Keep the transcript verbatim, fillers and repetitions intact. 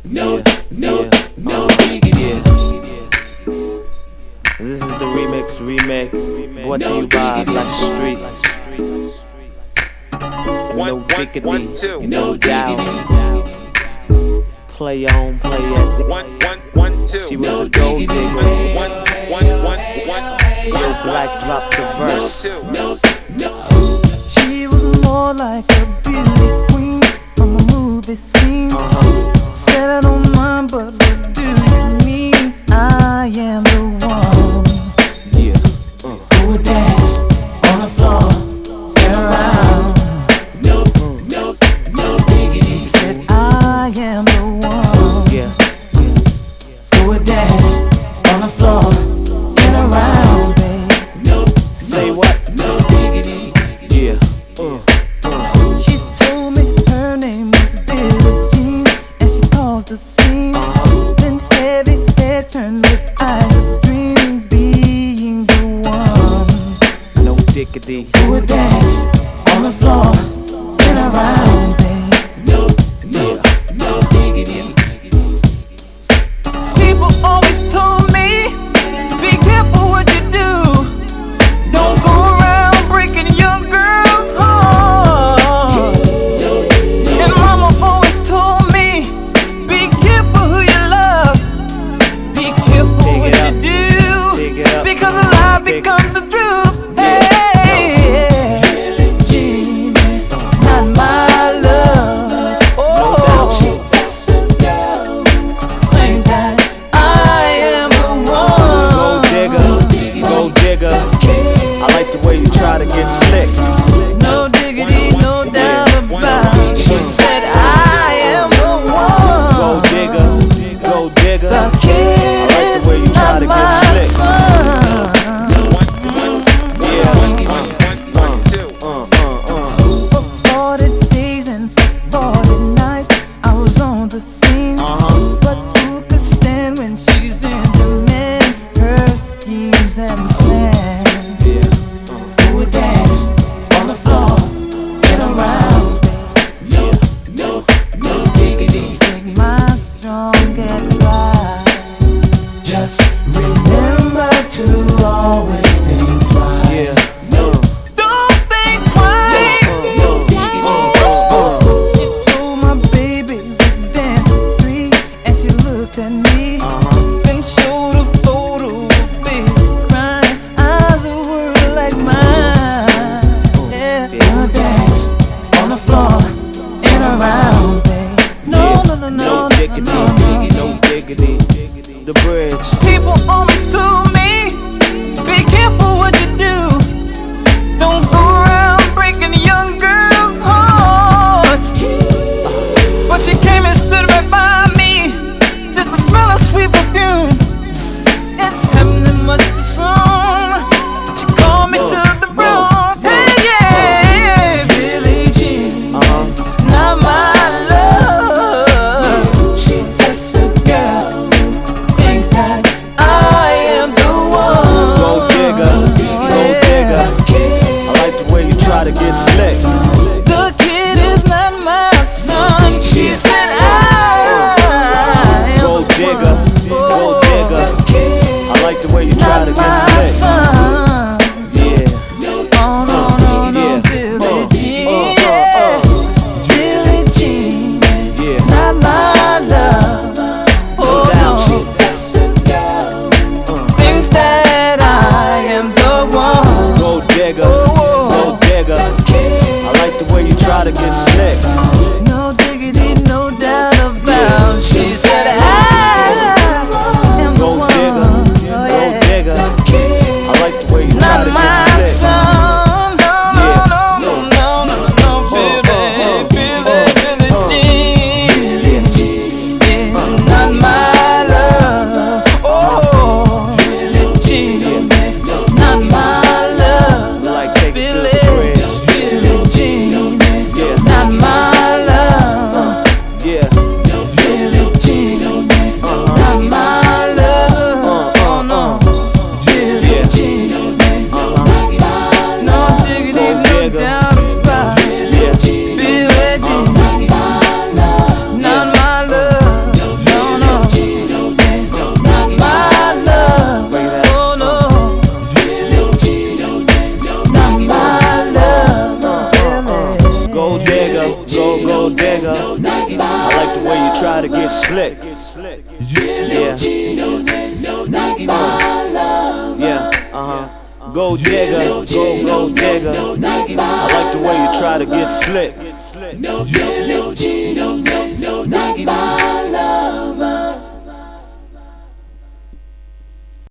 no, no, no diggity. This is the remix, remix, brought to you by Black Street. No diggity, no doubt. Play on, play it. One, one, one, two. She was a gold digger. One, one, one, one. Yo, Black dropped the verse. No, She was more like a beauty queen from a movie scene. Uh-huh. Said I don't mind, but what do you mean? I am the one Yeah. Uh. who would dance on the floor, get around. No, no, no diggity. She said I am the one Yeah. who would dance on the floor, get around, babe. No, say what? No diggity. Yeah. Uh. Uh. She told me her name was Billie Jean, and she caused the scene. Then heavy hair turned with eyes of dreaming, being the one No diggity. who would dance on the floor, get around, babe. No, no, no diggity. People always told me, be careful what you do. Don't go around breaking your girl's heart. And mama always told me, be careful who you love. Be careful Dig what it you up. do, Dig it up. because a lie Dig- becomes the truth. Hey, she's not my love. Oh, she just claimed that I am the Gold one. digger, gold digger. I like the way you try to get slick. No diggity, no doubt about it. She said I am the Gold one. digger, gold digger. The kid I like is the way you try not to get my slick. son. Yeah. one, two. Uh, uh, uh. For forty days and forty nights, I was on the scene. Uh-huh. But who could stand when she's in demand? Her schemes and plans. Yeah. Who would dance on the floor, get around, No, no, no diggity. take my strong advice. Just remember to always think twice. Yeah. No. Don't think twice. No, no, uh, She told my baby we'd dance at three, and she looked at me, Uh-huh. then showed a photo of baby crying, eyes that were like mine. Yeah, Yeah. dance on the floor and around, babe. No, Yeah. no, no, no, No no, diggity, no, no. no diggity. The bridge. People always told me, be careful what you do. Don't go around breaking young girls' hearts. But she came and stood right by me, just to smell her sweet perfume. It's happening much too soon. She called me to the room. Hey, yeah, Billie Jean, Uh-huh. not my love. She's just a girl who thinks that nigga. I like the way you try to get slick. Yeah. Uh, yeah, uh-huh. Go digger, go, go digger. I like the way you try to get slick.